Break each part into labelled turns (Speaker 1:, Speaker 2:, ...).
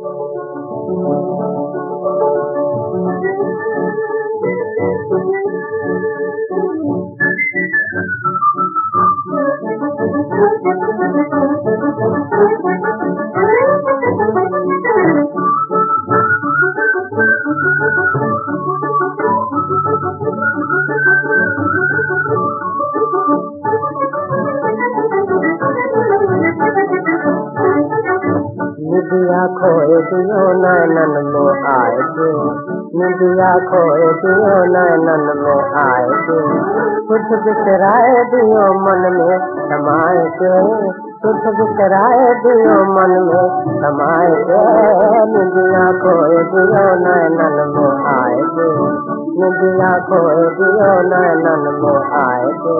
Speaker 1: निदिया खोए दियो नैनन में आए के, निदिया खोए दियो नैनन में आए के, कुछ बिसराए दियो मन में समाए के, कुछ बिसराए दियो मन में समाए के, निदिया खोए दियो नैनन में आए के, निदिया खोए दियो नैनन में आए के।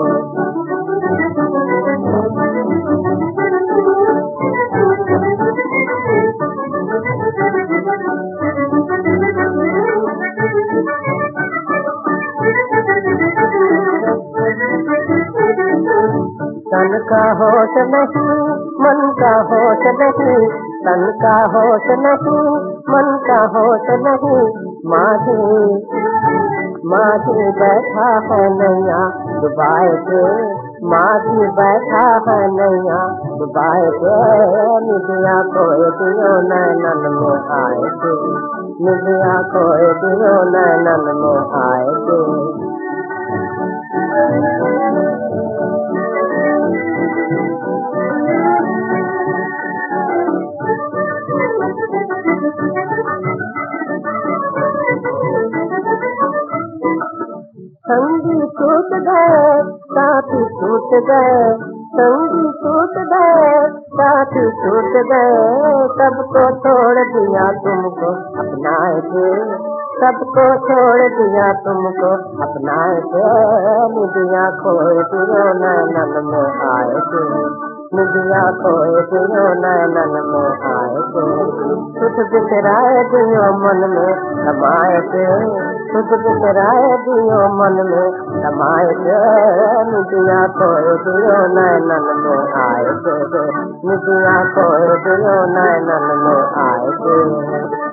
Speaker 1: तन का होश नहीं, मन का होश नहीं, तन का होश नहीं, मन का होश नहीं, माझी बैठा है नैया डुबाए के, माझी बैठा है नैया डुबाए के, निदिया खोए दियो नैनन में आए के, निदिया खोए दियो नैनन में आए के। संगी टूट गए, साथी टूट गए, संगी टूट गए, साथी टूट गए, सबको छोड़ दिया तुमको अपनाए के, सबको छोड़ दिया तुमको अपनाए के, निदिया खोए दियो नैनन में आए के, निदिया खोए दियो नैनन में आए के, कुछ बिसराए दियो मन में समाए के, कुछ बिसराए दियो मन में समाए के, निदिया खोए दियो नैनन में आए के, निदिया खोए दियो नैनन में आए के।